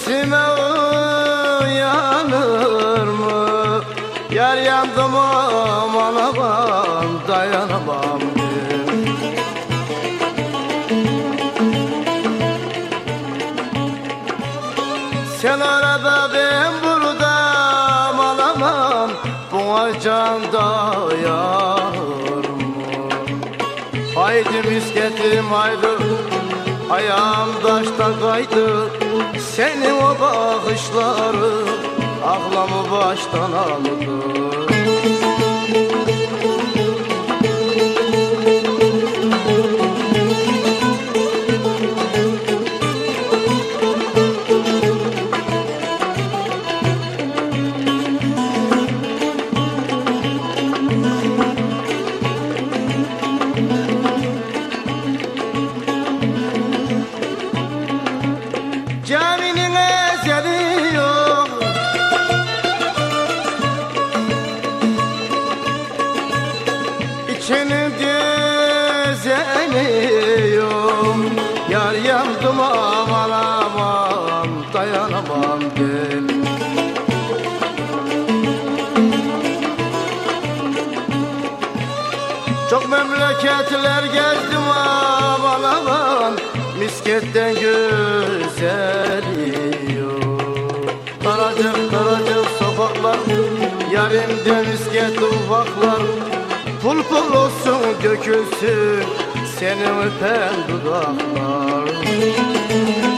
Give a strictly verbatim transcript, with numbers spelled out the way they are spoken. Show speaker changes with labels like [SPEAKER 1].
[SPEAKER 1] Sesime uyanır mı? Yar yandım aman aman dayanamam diye. Sen orada ben burada aman aman, buna can dayanır mı? Haydi misketim haydi, ayağım taşta kaydı. Senin o bakışları aklımı baştan aldı. Caminin ezeli yok, İçinin düzeni yok. Yar yandım aman aman dayanamam gel. Çok memleketler gezdim aman aman, misketten güzeli yok. Daracık daracık sokaklar, yarimde misket ufaklar. Pul pul olsun dökülsün seni öpen dudaklar.